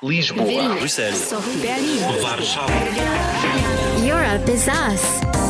Lisboa, Bruxelles, Berlin, Warszawa. Europe is us.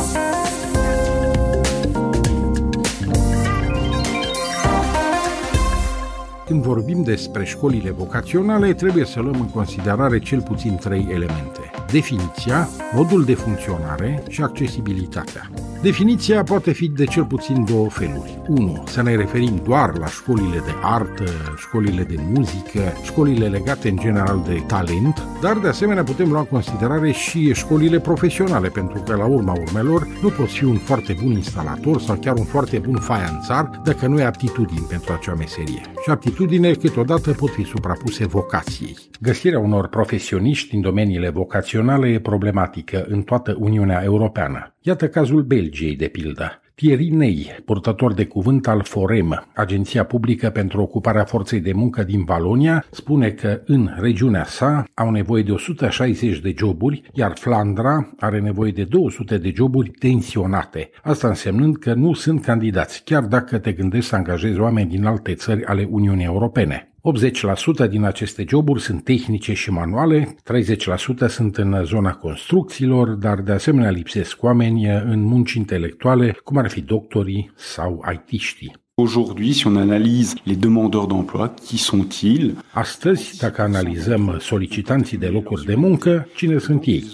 Când vorbim despre școlile vocaționale, trebuie să luăm în considerare cel puțin 3 elemente: definiția, modul de funcționare și accesibilitatea. Definiția poate fi de cel puțin 2 feluri. 1. Să ne referim doar la școlile de artă, școlile de muzică, școlile legate în general de talent, dar de asemenea putem lua în considerare și școlile profesionale, pentru că la urma urmelor nu poți fi un foarte bun instalator sau chiar un foarte bun faianțar dacă nu ai aptitudini pentru acea meserie. Și aptitudinile câteodată pot fi suprapuse vocației. Găsirea unor profesioniști în domeniile vocaționale e problematică în toată Uniunea Europeană. Iată cazul Belgiei, de pildă. Thierry Ney, purtător de cuvânt al Forem, Agenția Publică pentru Ocuparea Forței de Muncă din Valonia, spune că în regiunea sa au nevoie de 160 de joburi, iar Flandra are nevoie de 200 de joburi tensionate. Asta însemnând că nu sunt candidați, chiar dacă te gândești să angajezi oameni din alte țări ale Uniunii Europene. 80% din aceste joburi sunt tehnice și manuale, 30% sunt în zona construcțiilor, dar de asemenea lipsesc oameni în munci intelectuale, cum ar fi doctorii sau IT-știi. Aujourd'hui, si on analyse les demandeurs d'emploi, qui sont-ils? Astăzi, dacă analizăm solicitanții de locuri de muncă, cine sunt ei?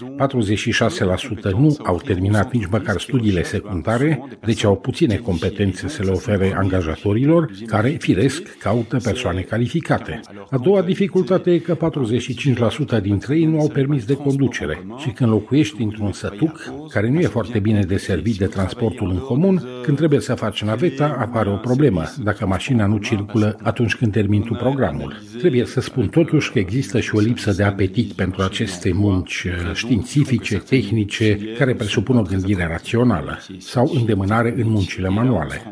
46% nu au terminat nici măcar studiile secundare, deci au puține competențe să le ofere angajatorilor, care, firesc, caută persoane calificate. A doua dificultate e că 45% dintre ei nu au permis de conducere și când locuiești într-un sătuc, care nu e foarte bine deservit de transportul în comun, când trebuie să faci naveta, apare o problemă dacă mașina nu circulă atunci când termini tu programul. Trebuie să spun totuși că există și o lipsă de apetit pentru aceste munci științifice, tehnice, care presupun o gândire rațională sau îndemânare în muncile manuale.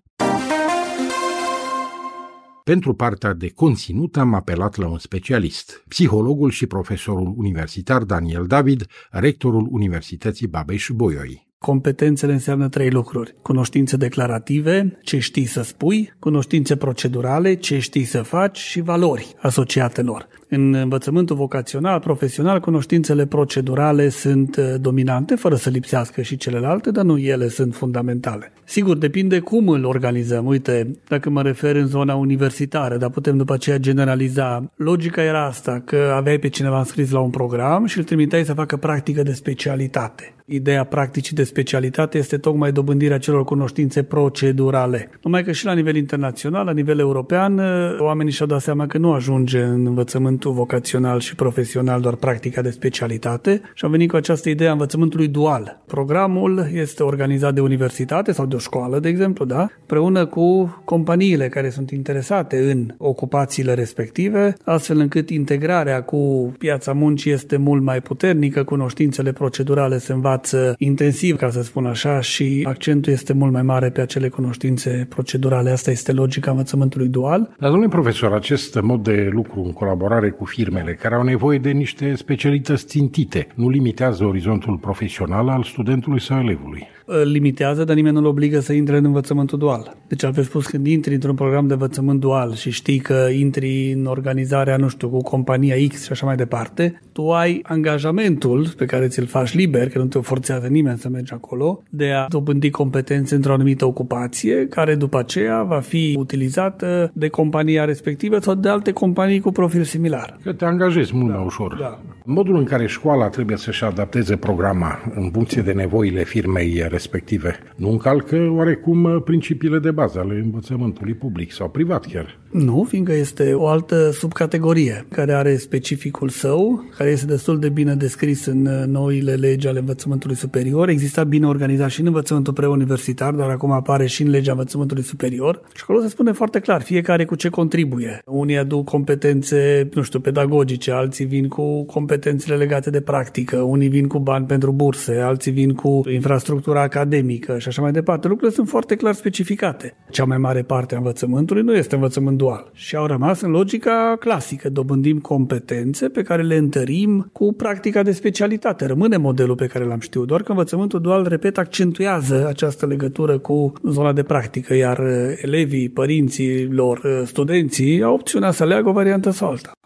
Pentru partea de conținut am apelat la un specialist, psihologul și profesorul universitar Daniel David, rectorul Universității Babeș-Bolyai. Competențele înseamnă 3 lucruri: cunoștințe declarative, ce știi să spui, cunoștințe procedurale, ce știi să faci și valori asociate lor. În învățământul vocațional, profesional, cunoștințele procedurale sunt dominante, fără să lipsească și celelalte, dar nu ele sunt fundamentale. Sigur, depinde cum îl organizăm. Uite, dacă mă refer în zona universitară, dar putem după aceea generaliza, logica era asta, că aveai pe cineva înscris la un program și îl trimiteai să facă practică de specialitate. Ideea practicii de specialitate este tocmai dobândirea celor cunoștințe procedurale. Numai că și la nivel internațional, la nivel european, oamenii și-au dat seama că nu ajunge în învățământul vocațional și profesional doar practica de specialitate și au venit cu această idee a învățământului dual. Programul este organizat de universitate sau de o școală, de exemplu, da? Împreună cu companiile care sunt interesate în ocupațiile respective, astfel încât integrarea cu piața muncii este mult mai puternică, cunoștințele procedurale se învață intensiv, ca să spun așa, și accentul este mult mai mare pe acele cunoștințe procedurale. Asta este logica învățământului dual. Dar, domnule profesor, acest mod de lucru în colaborare cu firmele care au nevoie de niște specialități țintite nu limitează orizontul profesional al studentului sau elevului? Limitează, dar nimeni nu-l obligă să intre în învățământul dual. Deci, altfel spus, când intri într-un program de învățământ dual și știi că intri în organizarea, nu știu, cu compania X și așa mai departe, tu ai angajamentul pe care ți-l faci liber, că nu te forțează nimeni să mergi acolo, de a dobândi competențe într-o anumită ocupație, care după aceea va fi utilizată de compania respectivă sau de alte companii cu profil similar. Că te angajezi mult mai ușor. Da. Modul în care școala trebuie să-și adapteze programa în funcție de nevoile firmei respective nu încalcă oarecum principiile de bază ale învățământului public sau privat chiar? Nu, fiindcă este o altă subcategorie care are specificul său, care este destul de bine descris în noile legi ale învățământului superior. Exista bine organizat și în învățământul preuniversitar, dar acum apare și în legea învățământului superior. Și acolo se spune foarte clar, fiecare cu ce contribuie. Unii aduc competențe, nu știu, pedagogice, alții vin cu competențele legate de practică, unii vin cu bani pentru burse, alții vin cu infrastructura academică și așa mai departe. Lucrurile sunt foarte clar specificate. Cea mai mare parte a învățământului nu este învățământ dual și au rămas în logica clasică. Dobândim competențe pe care le întărim cu practica de specialitate. Rămâne modelul pe care l-am știut, doar că învățământul dual, repet, accentuează această legătură cu zona de practică, iar elevii, părinții lor, studenții au opțiunea să aleagă o variantă sau alta.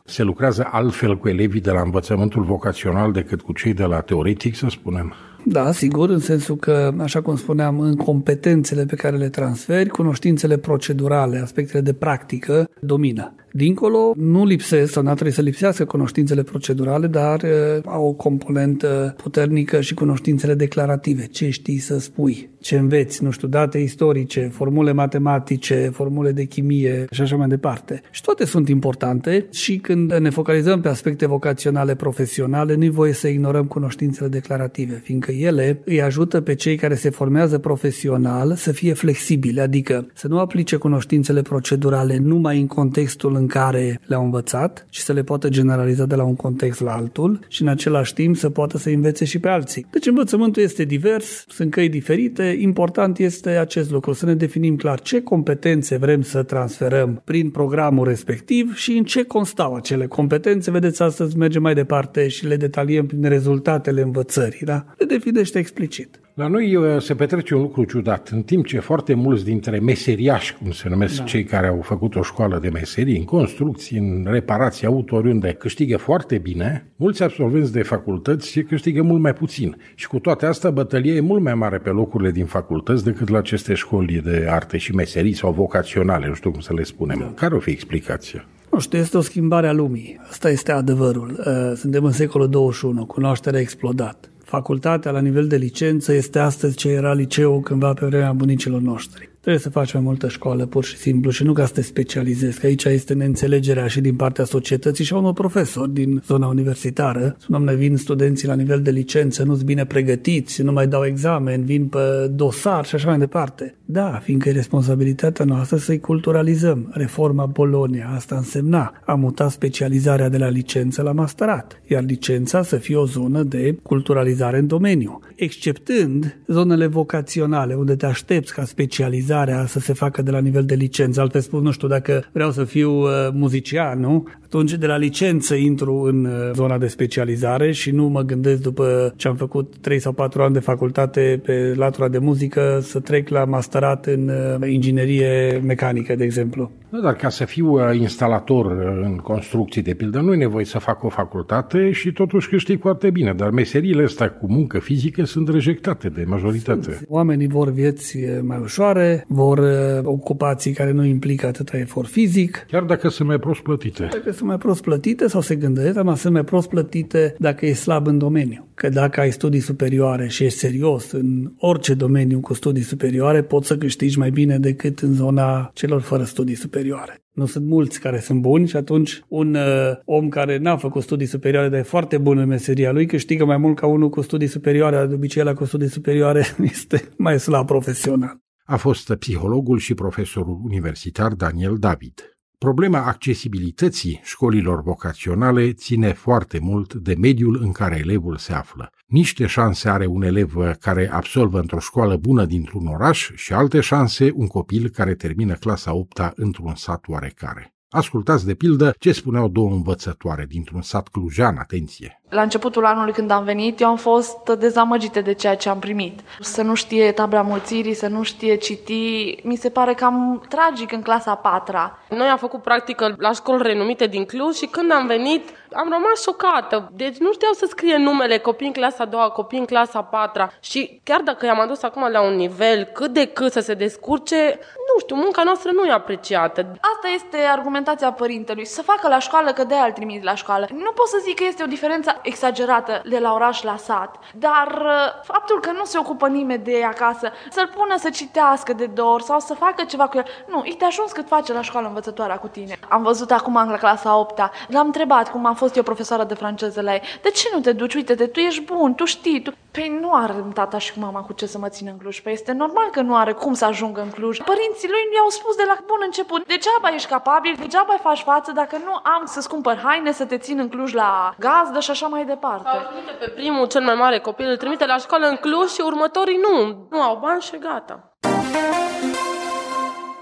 Se lucrează altfel cu elevii de la învățământul vocațional decât cu cei de la teoretic, să spunem? Da, sigur, în sensul că, așa cum spuneam, în competențele pe care le transferi, cunoștințele procedurale, aspectele de practică domină. Dincolo, nu lipsesc sau n-ar trebui să lipsească cunoștințele procedurale, dar au o componentă puternică și cunoștințele declarative. Ce știi să spui, ce înveți, nu știu, date istorice, formule matematice, formule de chimie și așa mai departe. Și toate sunt importante și când ne focalizăm pe aspecte vocaționale profesionale, nu-i voie să ignorăm cunoștințele declarative, fiindcă ele îi ajută pe cei care se formează profesional să fie flexibili, adică să nu aplice cunoștințele procedurale numai în contextul în care le-au învățat, ci să le poată generaliza de la un context la altul și în același timp să poată să învețe și pe alții. Deci învățământul este divers, sunt căi diferite, important este acest lucru, să ne definim clar ce competențe vrem să transferăm prin programul respectiv și în ce constau acele competențe. Vedeți, astăzi mergem mai departe și le detaliem prin rezultatele învățării, da? Le definește explicit. La noi se petrece un lucru ciudat. În timp ce foarte mulți dintre meseriași, cum se numesc cei care au făcut o școală de meserii, în construcții, în reparații auto, oriunde, câștigă foarte bine, mulți absolvenți de facultăți câștigă mult mai puțin. Și cu toate astea, bătălia e mult mai mare pe locurile din facultăți decât la aceste școli de arte și meserii sau vocaționale, nu știu cum să le spunem. Da. Care o fi explicația? Nu știu, este o schimbare a lumii. Asta este adevărul. Suntem în secolul 21, cunoașterea a explodat. Facultatea la nivel de licență este astăzi ce era liceul cândva pe vremea bunicilor noștri. Trebuie să faci mai multă școală, pur și simplu, și nu ca să te specializezi, că aici este neînțelegerea și din partea societății și a unor profesori din zona universitară. Doamne, vin studenții la nivel de licență, nu-s bine pregătiți, nu mai dau examen, vin pe dosar și așa mai departe. Da, fiindcă e responsabilitatea noastră să-i culturalizăm. Reforma Bologna, asta însemna a muta specializarea de la licență la masterat, iar licența să fie o zonă de culturalizare în domeniu, exceptând zonele vocaționale, unde te aștepți ca specializare să se facă de la nivel de licență. Altfel spus, nu știu, dacă vreau să fiu muzician, nu? Atunci de la licență intru în zona de specializare și nu mă gândesc după ce am făcut 3 sau 4 ani de facultate pe latura de muzică să trec la masterat în inginerie mecanică, de exemplu. Da, dar ca să fiu instalator în construcții, de pildă, nu e nevoie să fac o facultate și totuși câștig foarte bine, dar meseriile astea cu muncă fizică sunt rejectate de majoritate. Oamenii vor vieți mai ușoare, vor ocupații care nu implică atâta efort fizic. Chiar dacă sunt mai prost plătite. Dacă sunt mai prost plătite sau se gândesc, dar sunt mai prost plătite dacă e slab în domeniu. Că dacă ai studii superioare și ești serios în orice domeniu cu studii superioare, poți să câștigi mai bine decât în zona celor fără studii superioare. Nu sunt mulți care sunt buni și atunci un om care n-a făcut studii superioare, dar e foarte bun în meseria lui, câștigă mai mult ca unul cu studii superioare, dar de obicei ăla cu studii superioare este mai slab profesional. A fost psihologul și profesorul universitar Daniel David. Problema accesibilității școlilor vocaționale ține foarte mult de mediul în care elevul se află. Niște șanse are un elev care absolvă într-o școală bună dintr-un oraș și alte șanse un copil care termină clasa 8-a într-un sat oarecare. Ascultați de pildă ce spuneau două învățătoare dintr-un sat clujan, atenție. La începutul anului când am venit, eu am fost dezamăgită de ceea ce am primit. Să nu știe tabla mulțirii, să nu știe citi, mi se pare cam tragic în clasa 4-a. Noi am făcut practică la școli renumite din Cluj și când am venit am rămas șocată. Deci nu știau să scrie numele copii în clasa 2, copii în clasa 4 și chiar dacă i-am adus acum la un nivel cât de cât să se descurce, nu știu, munca noastră nu e apreciată. Asta este argumentația părintelui, să facă la școală că de-aia îl trimit la școală. Nu pot să zic că este o diferență exagerată de la oraș la sat, dar faptul că nu se ocupă nimeni de acasă, să-l pună să citească de dor sau să facă ceva cu el, nu, e de ajuns cât face la școală învățătoarea cu tine. Am văzut acum la clasa 8-a, l-am întrebat cum am fost eu profesoară de franceză la ei, de ce nu te duci, uite-te, tu ești bun, tu știi, tu... Păi nu are tata și mama cu ce să mă țină în Cluj, păi este normal că nu are cum să ajungă în Cluj. Părinții lui mi-au spus de la bun început, degeaba ești capabil, degeaba îi faci față dacă nu am să-ți cumpăr haine, să te țin în Cluj la gazdă și așa mai departe. Sau trimite pe primul, cel mai mare copil, îl trimite la școală în Cluj și următorii nu au bani și gata.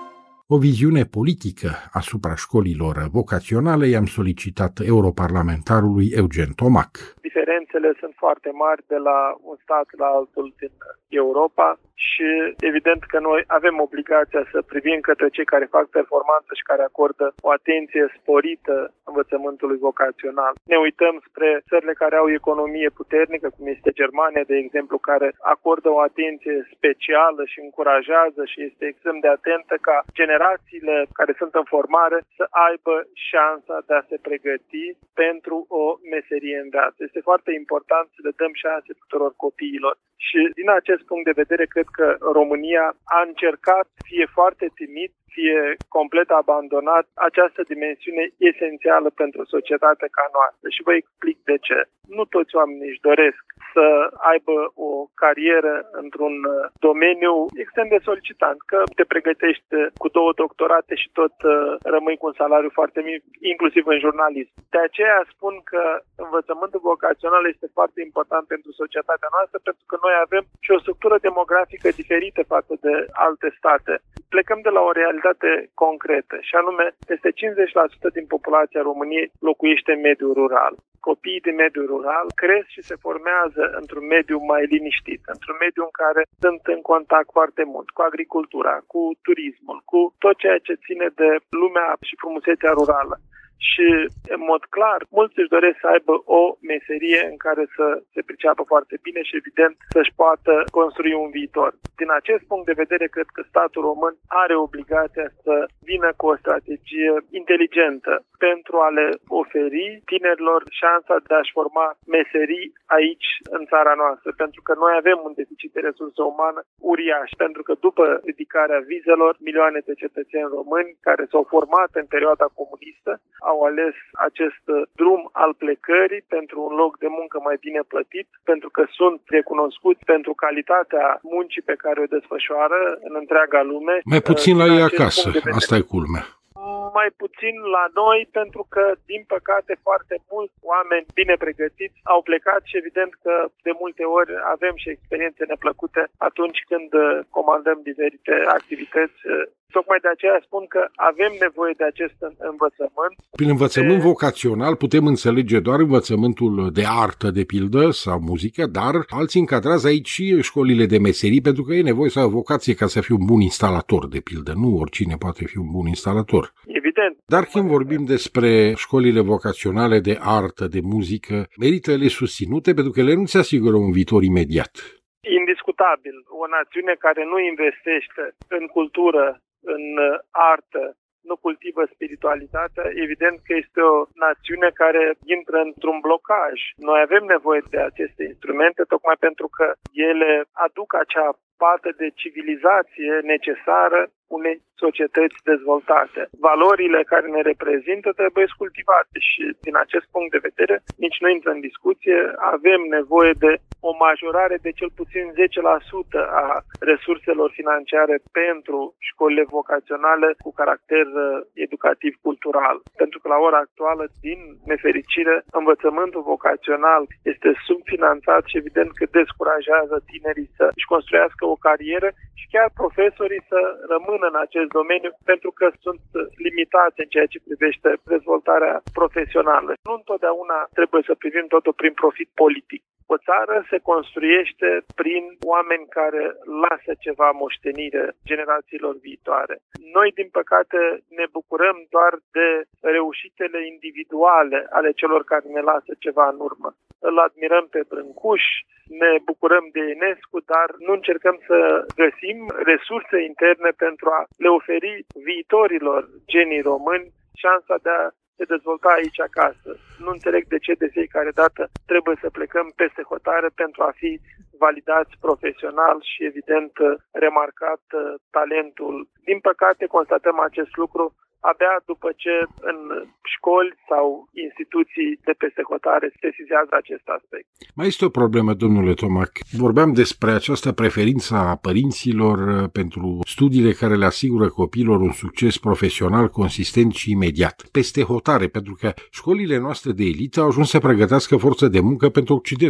O viziune politică asupra școlilor vocaționale i-am solicitat europarlamentarului Eugen Tomac. Diferențele sunt foarte mari de la un stat la altul din Europa și evident că noi avem obligația să privim către cei care fac performanță și care acordă o atenție sporită învățământului vocațional. Ne uităm spre țările care au economie puternică, cum este Germania, de exemplu, care acordă o atenție specială și încurajează și este extrem de atentă ca generațiile care sunt în formare să aibă șansa de a se pregăti pentru o meserie în viață. Este foarte important să le dăm șanse tuturor copiilor. Și din acest punct de vedere, cred că România a încercat, fie foarte timid, fie complet abandonat, această dimensiune esențială pentru societatea ca noastră. Și vă explic de ce. Nu toți oamenii își doresc să aibă o carieră într-un domeniu extrem de solicitant, că te pregătești cu 2 doctorate și tot rămâi cu un salariu foarte mic, inclusiv în jurnalism. De aceea spun că învățământul vocațional este foarte important pentru societatea noastră, pentru că noi avem și o structură demografică diferită față de alte state. Plecăm de la o realitate concretă, și anume, peste 50% din populația României locuiește în mediul rural. Copiii din mediul rural cresc și se formează într-un mediu mai liniștit, într-un mediu în care sunt în contact foarte mult cu agricultura, cu turismul, cu tot ceea ce ține de lumea și frumusețea rurală. Și, în mod clar, mulți își doresc să aibă o meserie în care să se priceapă foarte bine și, evident, să-și poată construi un viitor. Din acest punct de vedere, cred că statul român are obligația să vină cu o strategie inteligentă pentru a le oferi tinerilor șansa de a-și forma meserii aici, în țara noastră. Pentru că noi avem un deficit de resursă umană uriaș. Pentru că după ridicarea vizelor, milioane de cetățeni români care s-au format în perioada comunistă au ales acest drum al plecării pentru un loc de muncă mai bine plătit, pentru că sunt recunoscuți pentru calitatea muncii pe care o desfășoară în întreaga lume. Mai puțin la ei acasă, asta e culmea. Mai puțin la noi, pentru că, din păcate, foarte mulți oameni bine pregătiți au plecat și evident că de multe ori avem și experiențe neplăcute atunci când comandăm diferite activități. Tocmai de aceea spun că avem nevoie de acest învățământ. Prin învățământ vocațional putem înțelege doar învățământul de artă, de pildă, sau muzică, dar alții încadrează aici și școlile de meserii, pentru că e nevoie să ai o vocație ca să fii un bun instalator, de pildă. Nu oricine poate fi un bun instalator. Evident. Dar când vorbim despre școlile vocaționale de artă, de muzică, merită ele susținute, pentru că ele nu ți asigură un viitor imediat. Indiscutabil. O națiune care nu investește în cultură, în artă, nu cultivă spiritualitatea, evident că este o națiune care intră într-un blocaj. Noi avem nevoie de aceste instrumente tocmai pentru că ele aduc acea parte de civilizație necesară unei societăți dezvoltate. Valorile care ne reprezintă trebuie cultivate și din acest punct de vedere nici nu intră în discuție. Avem nevoie de o majorare de cel puțin 10% a resurselor financiare pentru școlile vocaționale cu caracter educativ-cultural. Pentru că la ora actuală, din nefericire, învățământul vocațional este subfinanțat și evident că descurajează tinerii să își construiască o carieră și chiar profesorii să rămână în acest domeniu pentru că sunt limitați în ceea ce privește dezvoltarea profesională. Nu întotdeauna trebuie să privim totul prin profit politic. O țară se construiește prin oameni care lasă ceva moștenire generațiilor viitoare. Noi, din păcate, ne bucurăm doar de reușitele individuale ale celor care ne lasă ceva în urmă. Îl admirăm pe Brâncuș, ne bucurăm de Enescu, dar nu încercăm să găsim resurse interne pentru a le oferi viitorilor genii români șansa de a se dezvolta aici acasă. Nu înțeleg de ce de fiecare dată trebuie să plecăm peste hotare pentru a fi validați profesional și, evident, remarcat talentul. Din păcate, constatăm acest lucru abia după ce în școli sau instituții de peste hotare se sesizează acest aspect. Mai este o problemă, domnule Tomac. Vorbeam despre această preferință a părinților pentru studiile care le asigură copiilor un succes profesional consistent și imediat. Peste hotare, pentru că școlile noastre de elită au ajuns să pregătească forță de muncă pentru Occident.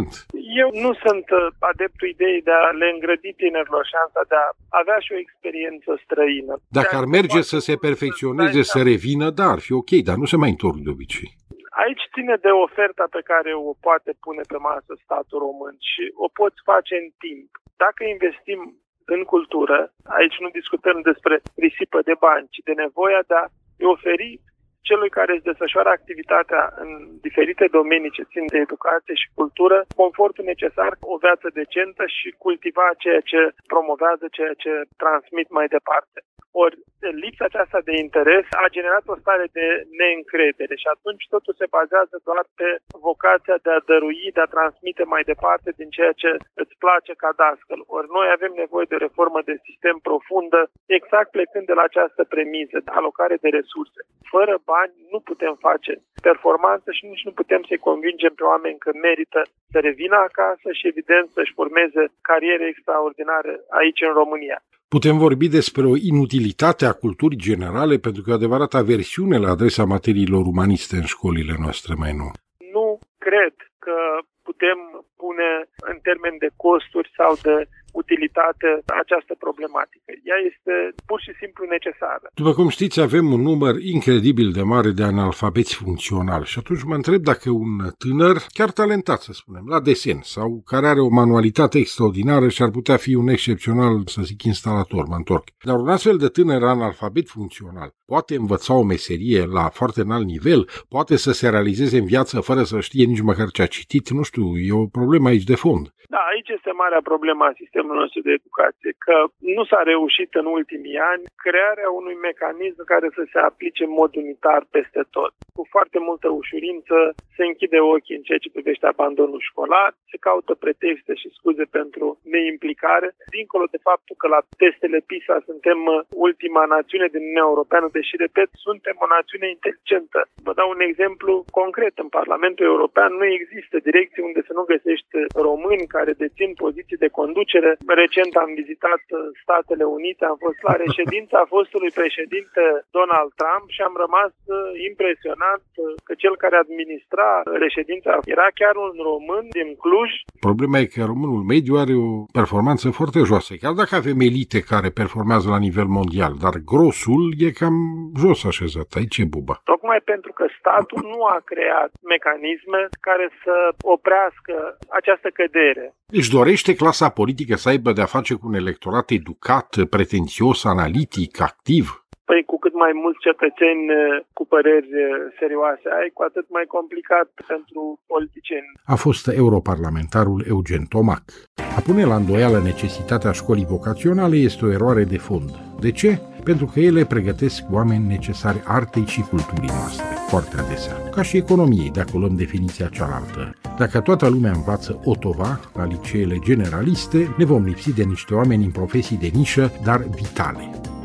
Eu nu sunt adeptul ideii de a le îngrădi tinerilor șansa de a avea și o experiență străină. Dacă ar merge să se perfecționeze, să revină, da, ar fi ok, dar nu se mai întorc de obicei. Aici ține de oferta pe care o poate pune pe masă statul român și o poți face în timp. Dacă investim în cultură, aici nu discutăm despre risipă de bani, ci de nevoia de a oferi celui care își desfășoară activitatea în diferite domenii ce țin de educație și cultură, confortul necesar, o viață decentă și cultiva ceea ce promovează, ceea ce transmit mai departe. Ori lipsa aceasta de interes a generat o stare de neîncredere și atunci totul se bazează doar pe vocația de a dărui, de a transmite mai departe din ceea ce îți place ca dascăl. Ori noi avem nevoie de o reformă de sistem profundă, exact plecând de la această premisă de alocare de resurse. Fără bani nu putem face performanță și nici nu putem să-i convingem pe oameni că merită să revină acasă și evident să-și formeze cariere extraordinare aici în România. Putem vorbi despre o inutilitate a culturii generale pentru că adevărată aversiune la adresa materiilor umaniste în școlile noastre mai nou. Nu cred că putem pune în termen de costuri sau de utilitate această problematică. Ea este pur și simplu necesară. După cum știți, avem un număr incredibil de mare de analfabeți funcționali și atunci mă întreb dacă un tânăr, chiar talentat să spunem, la desen sau care are o manualitate extraordinară și ar putea fi un excepțional, să zic, instalator, mă întorc. Dar un astfel de tânăr analfabet funcțional poate învăța o meserie la foarte înalt nivel, poate să se realizeze în viață fără să știe nici măcar ce a citit, nu știu, e o problemă aici de fond. Da, aici este marea problemă a sistemului nostru de educație, că nu s-a reușit în ultimii ani crearea unui mecanism care să se aplice în mod unitar peste tot. Cu foarte multă ușurință se închide ochii în ceea ce privește abandonul școlar, se caută pretexte și scuze pentru neimplicare, dincolo de faptul că la testele PISA suntem ultima națiune din Uniunea Europeană, deși, repet, suntem o națiune inteligentă. Vă dau un exemplu concret. În Parlamentul European nu există direcții unde să nu găsești români care dețin poziții de conducere. Recent am vizitat Statele Unite, am fost la reședința fostului președinte Donald Trump și am rămas impresionat că cel care administra reședința era chiar un român din Cluj. Problema e că românul mediu are o performanță foarte joasă, chiar dacă avem elite care performează la nivel mondial, dar grosul e cam jos așezat, aici e buba. Tocmai pentru că statul nu a creat mecanisme care să oprească această cădere. Își dorește clasa politică să aibă de-a face cu un electorat educat, pretențios, analitic, activ? Păi cu cât mai mulți cetățeni cu păreri serioase ai, cu atât mai complicat pentru politicieni. A fost europarlamentarul Eugen Tomac. A pune la îndoială necesitatea școlii vocaționale este o eroare de fond. De ce? Pentru că ele pregătesc oameni necesari artei și culturii noastre, foarte adesea. Ca și economiei, dacă luăm definiția cealaltă. Dacă toată lumea învață Otova la liceele generaliste, ne vom lipsi de niște oameni în profesii de nișă, dar vitale.